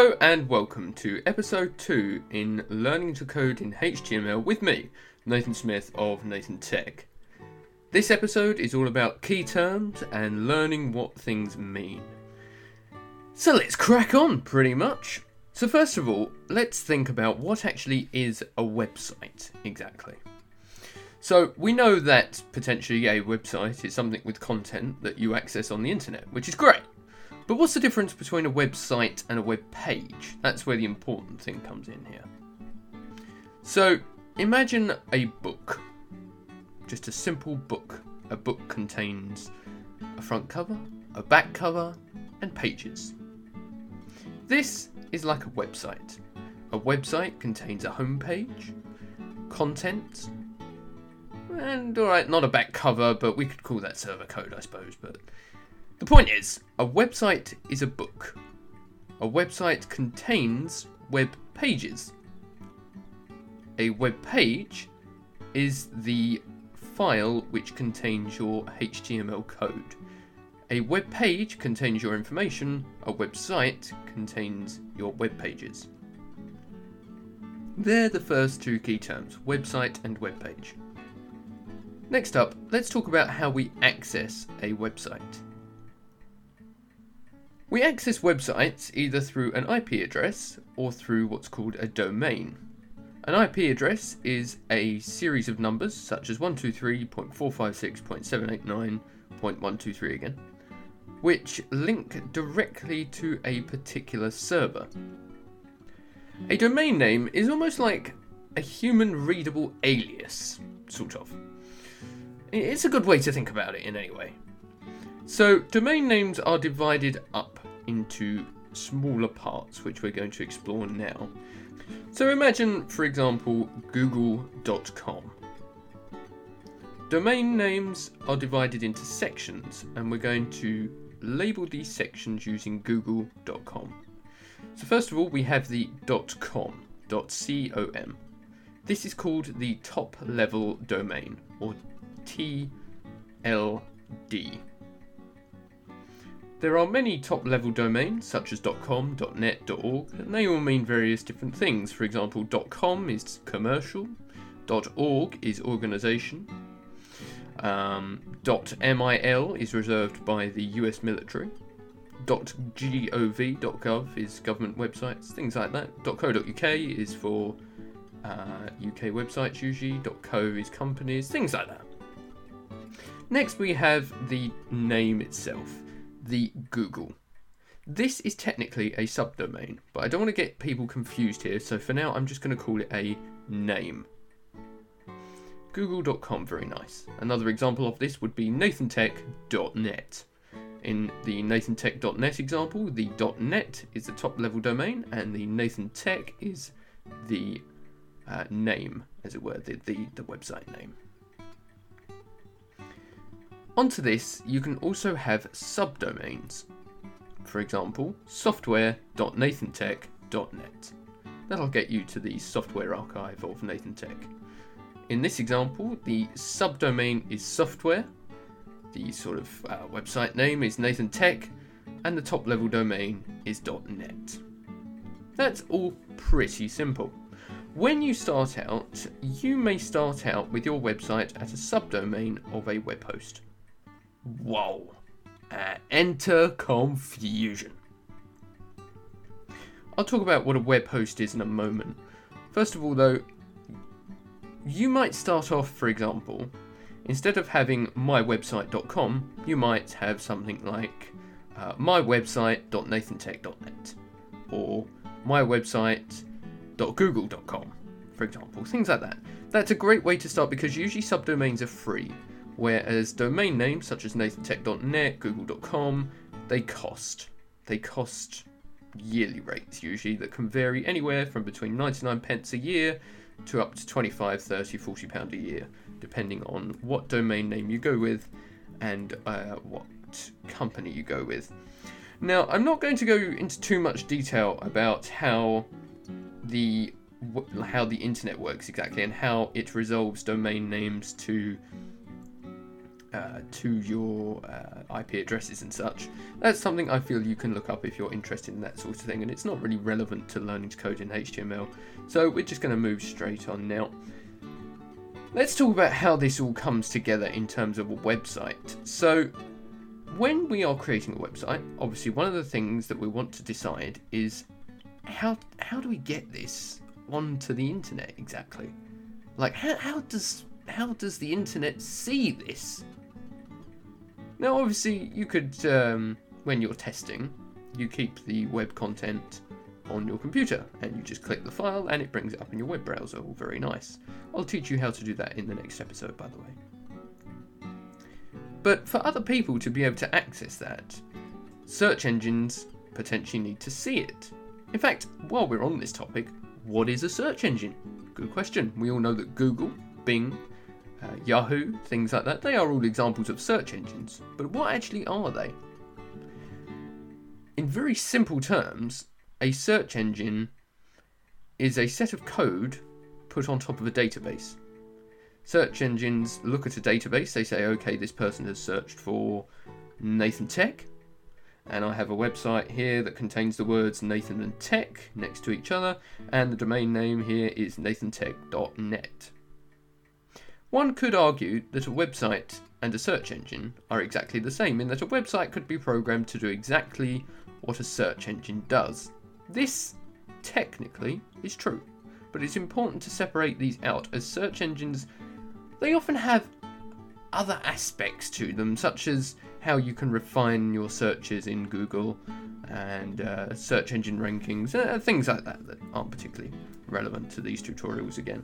Hello and welcome to episode 2 in Learning to Code in HTML with me, Nathan Smith of Nathan Tech. This episode is all about key terms and learning what things mean. So let's crack on, pretty much. So first of all, let's think about what actually is a website, exactly. So we know that potentially a website is something with content that you access on the internet, which is great. But what's the difference between a website and a web page? That's where the important thing comes in here. So imagine a book. Just a simple book. A book contains a front cover, a back cover, and pages. This is like a website. A website contains a home page, content, and alright, not a back cover, but we could call that server code, I suppose. But the point is, a website is a book. A website contains web pages. A web page is the file which contains your HTML code. A web page contains your information. A website contains your web pages. They're the first two key terms, website and web page. Next up, let's talk about how we access a website. We access websites either through an IP address or through what's called a domain. An IP address is a series of numbers such as 123.456.789.123 again, which link directly to a particular server. A domain name is almost like a human readable alias, sort of. It's a good way to think about it in any way. So domain names are divided up into smaller parts, which we're going to explore now. So imagine, for example, google.com. Domain names are divided into sections, and we're going to label these sections using google.com. So first of all, we have the .com. This is called the top level domain, or TLD. There are many top-level domains, such as .com, .net, .org, and they all mean various different things. For example, .com is commercial, .org is organisation, .mil is reserved by the US military, .gov is government websites, things like that. .co.uk is for UK websites usually, .co is companies, things like that. Next we have the name itself. The Google. This is technically a subdomain, but I don't want to get people confused here, so for now I'm just going to call it a name. Google.com, very nice. Another example of this would be nathantech.net. In the nathantech.net example, the .net is the top level domain, and the nathantech is the name, as it were, the website name. Onto this, you can also have subdomains. For example, software.nathantech.net. That'll get you to the software archive of Nathan Tech. In this example, the subdomain is software, the sort of website name is Nathan Tech, and the top level domain is .net. That's all pretty simple. When you start out, you may start out with your website at a subdomain of a web host. Whoa. Enter confusion. I'll talk about what a web host is in a moment. First of all though, you might start off, for example, instead of having mywebsite.com, you might have something like mywebsite.nathantech.net or mywebsite.google.com, for example, things like that. That's a great way to start because usually subdomains are free. Whereas domain names such as nathantech.net, google.com, they cost. They cost yearly rates usually that can vary anywhere from between 99 pence a year to up to 25, 30, 40 pound a year, depending on what domain name you go with and what company you go with. Now, I'm not going to go into too much detail about how the internet works exactly and how it resolves domain names to to your IP addresses and such. That's something I feel you can look up if you're interested in that sort of thing, and it's not really relevant to learning to code in HTML. So we're just going to move straight on now. Let's talk about how this all comes together in terms of a website. So when we are creating a website, obviously one of the things that we want to decide is how do we get this onto the internet exactly? Like how does the internet see this? Now obviously you could, when you're testing, you keep the web content on your computer and you just click the file and it brings it up in your web browser. All very nice. I'll teach you how to do that in the next episode, by the way. But for other people to be able to access that, search engines potentially need to see it. In fact, while we're on this topic, what is a search engine? Good question. We all know that Google, Bing, Yahoo, things like that, they are all examples of search engines. But what actually are they? In very simple terms, a search engine is a set of code put on top of a database. Search engines look at a database, they say, okay, this person has searched for Nathan Tech, and I have a website here that contains the words Nathan and Tech next to each other, and the domain name here is nathantech.net. One could argue that a website and a search engine are exactly the same, in that a website could be programmed to do exactly what a search engine does. This, technically, is true, but it's important to separate these out, as search engines, they often have other aspects to them, such as how you can refine your searches in Google and search engine rankings, things like that aren't particularly relevant to these tutorials again.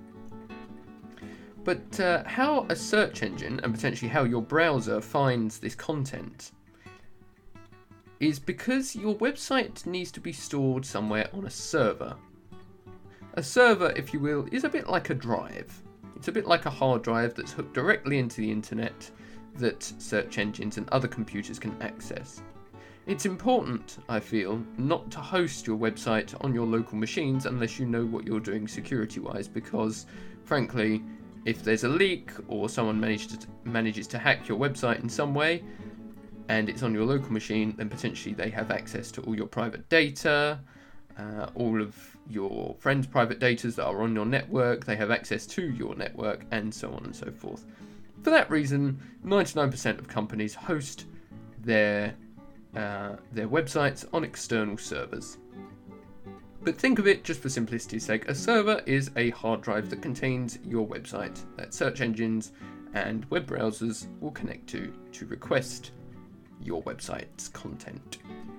But how a search engine, and potentially how your browser finds this content, is because your website needs to be stored somewhere on a server. A server, if you will, is a bit like a drive. It's a bit like a hard drive that's hooked directly into the internet that search engines and other computers can access. It's important, I feel, not to host your website on your local machines unless you know what you're doing security-wise, because, frankly, if there's a leak or someone manages to hack your website in some way and it's on your local machine, then potentially they have access to all your private data, all of your friends' private data that are on your network, they have access to your network, and so on and so forth. For that reason, 99% of companies host their websites on external servers. But think of it, just for simplicity's sake, a server is a hard drive that contains your website that search engines and web browsers will connect to request your website's content.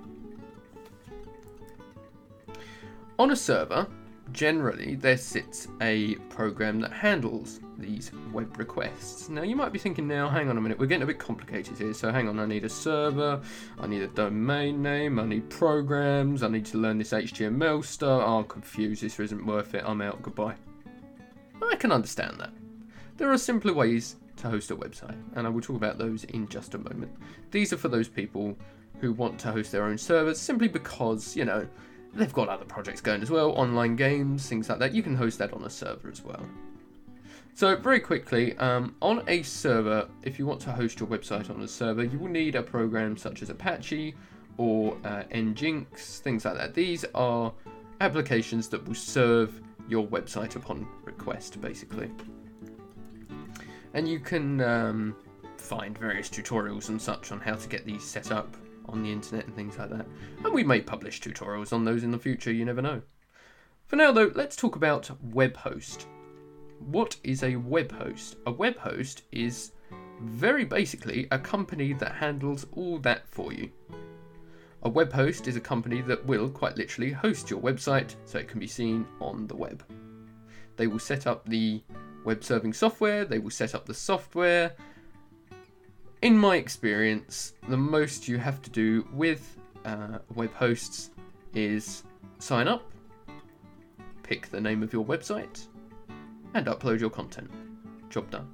On a server, generally there sits a program that handles these web requests. Now you might be thinking now, hang on a minute, we're getting a bit complicated here, so hang on, I need a server, I need a domain name, I need programs, I need to learn this HTML stuff, I'm confused, this isn't worth it, I'm out, goodbye. I can understand that. There are simpler ways to host a website, and I will talk about those in just a moment. These are for those people who want to host their own servers simply because, you know, they've got other projects going as well, online games, things like that. You can host that on a server as well. So very quickly, on a server, if you want to host your website on a server, you will need a program such as Apache or Nginx, things like that. These are applications that will serve your website upon request, basically. And you can find various tutorials and such on how to get these set up on the internet and things like that. And we may publish tutorials on those in the future, you never know. For now though, let's talk about web host. What is a web host? A web host is very basically a company that handles all that for you. A web host is a company that will quite literally host your website so it can be seen on the web. They will set up the web serving software, they will set up the software. In my experience, the most you have to do with web hosts is sign up, pick the name of your website, and upload your content. Job done.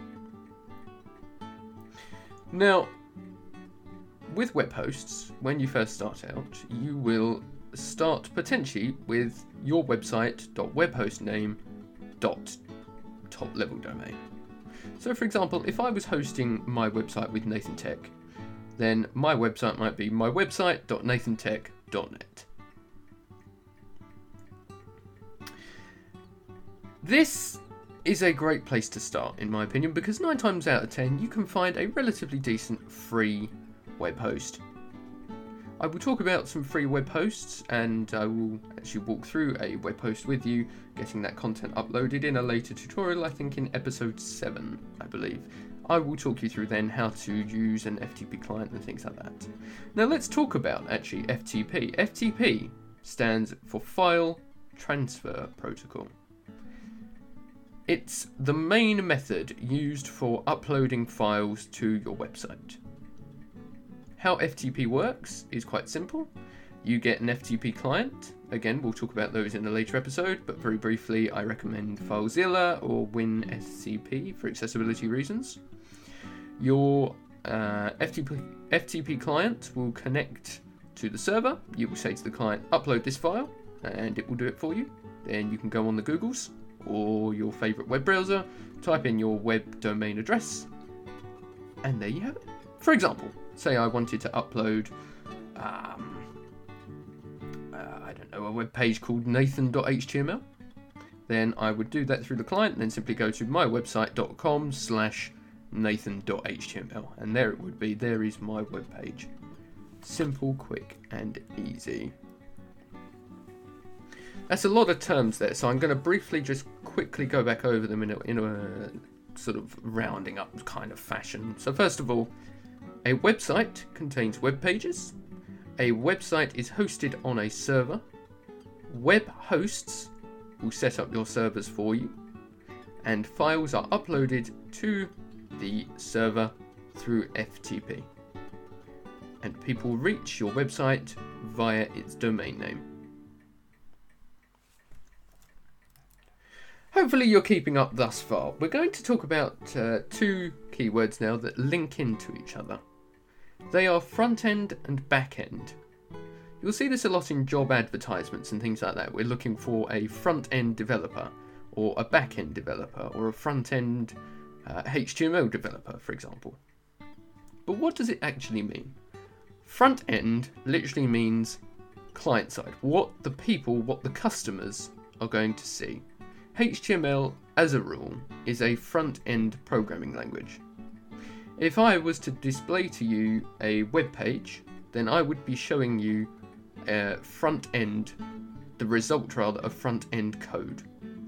Now, with web hosts, when you first start out, you will start potentially with your website.webhostname.top level domain. So for example, if I was hosting my website with Nathan Tech, then my website might be mywebsite.nathantech.net. This is a great place to start, in my opinion, because 9 times out of 10 you can find a relatively decent free web host. I will talk about some free web hosts, and I will actually walk through a web host with you, getting that content uploaded in a later tutorial, I think in episode 7, I believe. I will talk you through then how to use an FTP client and things like that. Now let's talk about actually FTP. FTP stands for File Transfer Protocol. It's the main method used for uploading files to your website. How FTP works is quite simple. You get an FTP client. Again, we'll talk about those in a later episode, but very briefly, I recommend FileZilla or WinSCP for accessibility reasons. Your FTP client will connect to the server. You will say to the client, upload this file, and it will do it for you. Then you can go on the Googles or your favorite web browser, type in your web domain address, and there you have it. For example, say I wanted to upload, I don't know, a web page called nathan.html. Then I would do that through the client and then simply go to mywebsite.com/nathan.html, and there it would be. There is my web page. Simple, quick, and easy. That's a lot of terms there, so I'm going to briefly just quickly go back over them in a sort of rounding up kind of fashion. So first of all, a website contains web pages. A website is hosted on a server. Web hosts will set up your servers for you. And files are uploaded to the server through FTP. And people reach your website via its domain name. Hopefully you're keeping up thus far. We're going to talk about 2 keywords now that link into each other. They are front end and back end. You'll see this a lot in job advertisements and things like that. We're looking for a front end developer, or a back end developer, or a front end HTML developer, for example. But what does it actually mean? Front end literally means client side, what the customers are going to see. HTML, as a rule, is a front-end programming language. If I was to display to you a web page, then I would be showing you the result of front-end code.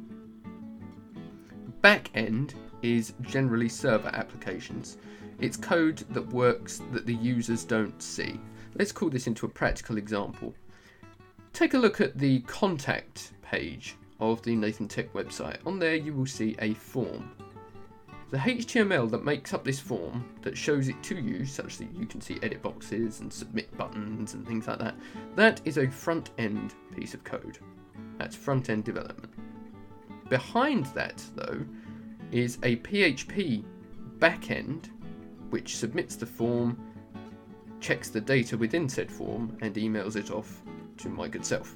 Back-end is generally server applications. It's code that works that the users don't see. Let's call this into a practical example. Take a look at the contact page of the Nathan Tech website. On there you will see a form. The HTML that makes up this form, that shows it to you such that you can see edit boxes and submit buttons and things like that, that is a front end piece of code. That's front end development. Behind that though is a PHP backend which submits the form, checks the data within said form and emails it off to my good self.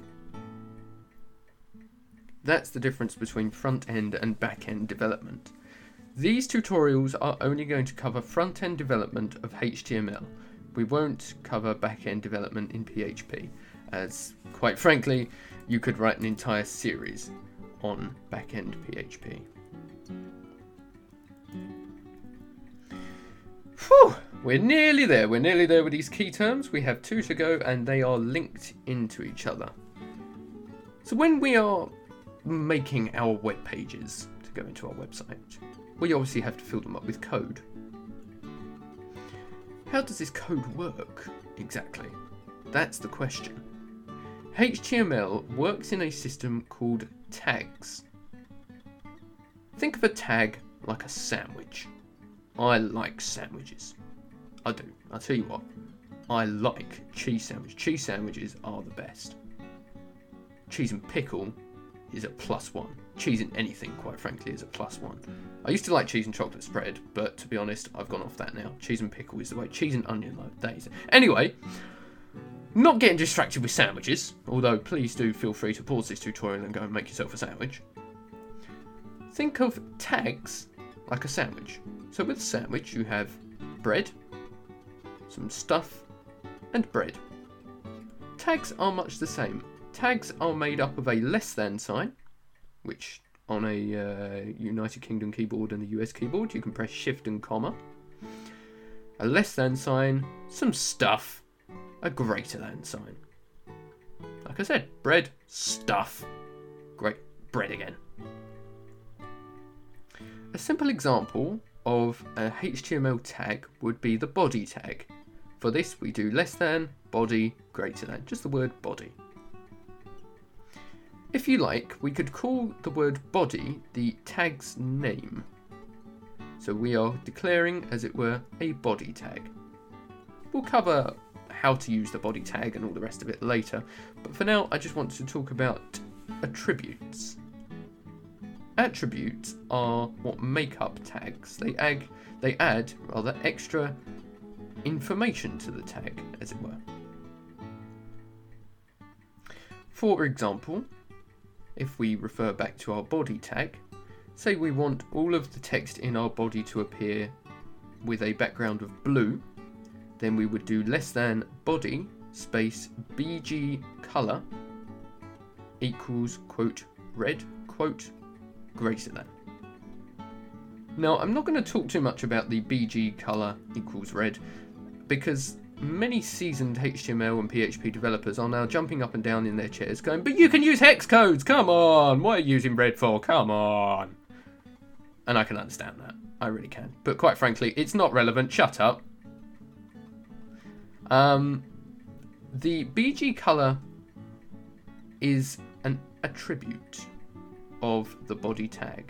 That's the difference between front-end and back-end development. These tutorials are only going to cover front-end development of HTML. We won't cover back-end development in PHP, as, quite frankly, you could write an entire series on back-end PHP. Whew! We're nearly there with these key terms. We have 2 to go, and they are linked into each other. So when we are making our web pages to go into our website, we obviously have to fill them up with code. How does this code work exactly? That's the question. HTML works in a system called tags. Think of a tag like a sandwich. I like sandwiches. I do. I'll tell you what. I like cheese sandwiches. Cheese sandwiches are the best. Cheese and pickle is a +1. Cheese in anything, quite frankly, is a +1. I used to like cheese and chocolate spread, but to be honest, I've gone off that now. Cheese and pickle is the way. Cheese and onion, though, that is it. Anyway, not getting distracted with sandwiches, although please do feel free to pause this tutorial and go and make yourself a sandwich. Think of tags like a sandwich. So with a sandwich you have bread, some stuff, and bread. Tags are much the same. Tags are made up of a less than sign, which on a United Kingdom keyboard and a US keyboard you can press shift and comma. A less than sign, some stuff, a greater than sign. Like I said, bread, stuff, great, bread again. A simple example of a HTML tag would be the body tag. For this we do less than, body, greater than, just the word body. If you like, we could call the word body the tag's name. So we are declaring, as it were, a body tag. We'll cover how to use the body tag and all the rest of it later, but for now I just want to talk about attributes. Attributes are what make up tags. They add rather extra information to the tag, as it were. For example, if we refer back to our body tag, say we want all of the text in our body to appear with a background of blue, then we would do less than body space BG color equals quote red quote greater than. Now I'm not going to talk too much about the BG color equals red because many seasoned HTML and PHP developers are now jumping up and down in their chairs going, but you can use hex codes, come on, what are you using red for, come on. And I can understand that, I really can. But quite frankly, it's not relevant, shut up. The BG color is an attribute of the body tag.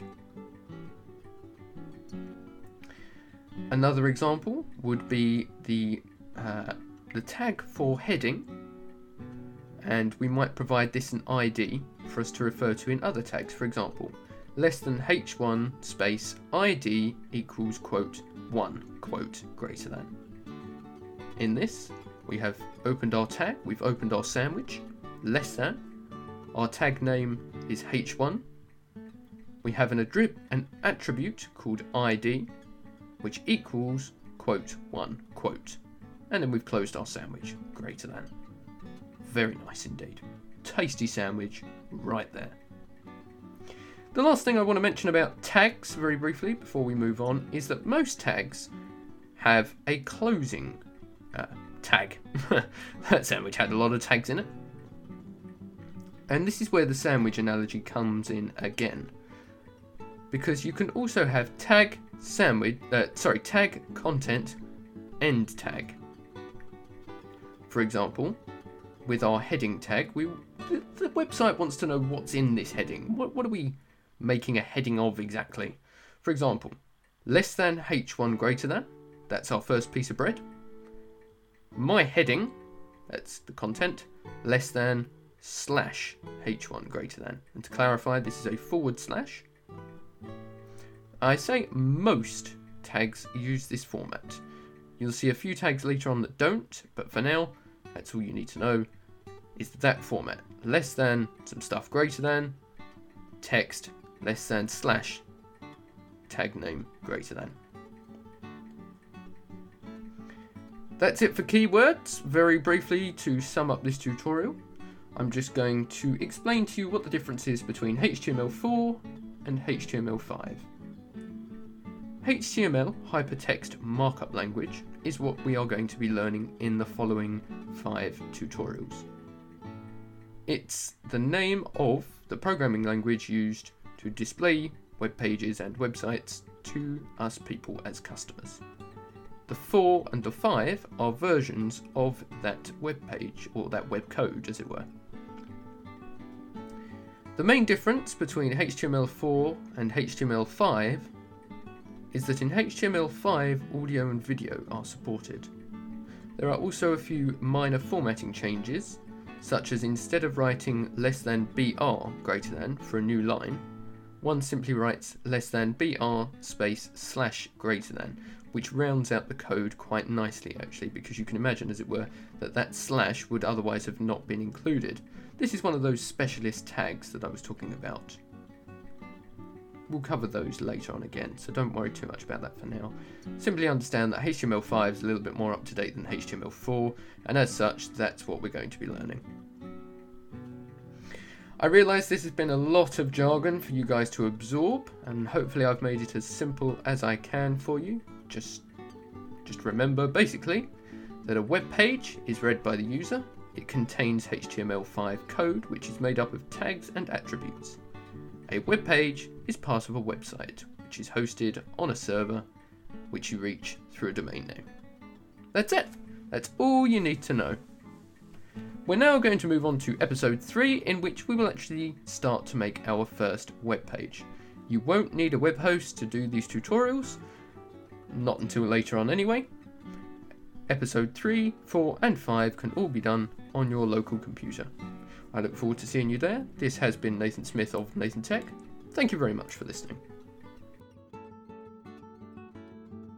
Another example would be the tag for heading, and we might provide this an ID for us to refer to in other tags. For example, less than h1 space ID equals quote 1 quote greater than. In this, we have opened our tag, we've opened our sandwich, less than, our tag name is h1, we have an attribute called ID, which equals quote 1 quote, and then we've closed our sandwich, greater than. Very nice indeed. Tasty sandwich right there. The last thing I want to mention about tags very briefly before we move on is that most tags have a closing tag. That sandwich had a lot of tags in it. And this is where the sandwich analogy comes in again. Because you can also have tag content end tag. For example, with our heading tag, the website wants to know what's in this heading. What are we making a heading of exactly? For example, less than h1 greater than, that's our first piece of bread. My heading, that's the content, less than slash h1 greater than. And to clarify, this is a forward slash. I say most tags use this format. You'll see a few tags later on that don't, but for now, that's all you need to know, is that format. Less than, some stuff greater than, text, less than slash, tag name greater than. That's it for keywords. Very briefly, to sum up this tutorial, I'm just going to explain to you what the difference is between HTML4 and HTML5. HTML, Hypertext Markup Language, is what we are going to be learning in the following 5 tutorials. It's the name of the programming language used to display web pages and websites to us people as customers. The 4 and the 5 are versions of that web page, or that web code, as it were. The main difference between HTML4 and HTML5 is that in HTML5 audio and video are supported. There are also a few minor formatting changes, such as instead of writing less than BR greater than for a new line, one simply writes less than BR space slash greater than, which rounds out the code quite nicely actually, because you can imagine, as it were, that slash would otherwise have not been included. This is one of those specialist tags that I was talking about. we'll cover those later on again, so don't worry too much about that for now. Simply understand that HTML5 is a little bit more up to date than HTML4, and as such, that's what we're going to be learning. I realise this has been a lot of jargon for you guys to absorb, and hopefully I've made it as simple as I can for you. Just remember, basically, that a web page is read by the user. It contains HTML5 code, which is made up of tags and attributes. A web page is part of a website, which is hosted on a server, which you reach through a domain name. That's it. That's all you need to know. We're now going to move on to episode 3, in which we will actually start to make our first web page. You won't need a web host to do these tutorials, not until later on anyway. Episode 3, 4 and 5 can all be done on your local computer. I look forward to seeing you there. This has been Nathan Smith of Nathan Tech. Thank you very much for listening.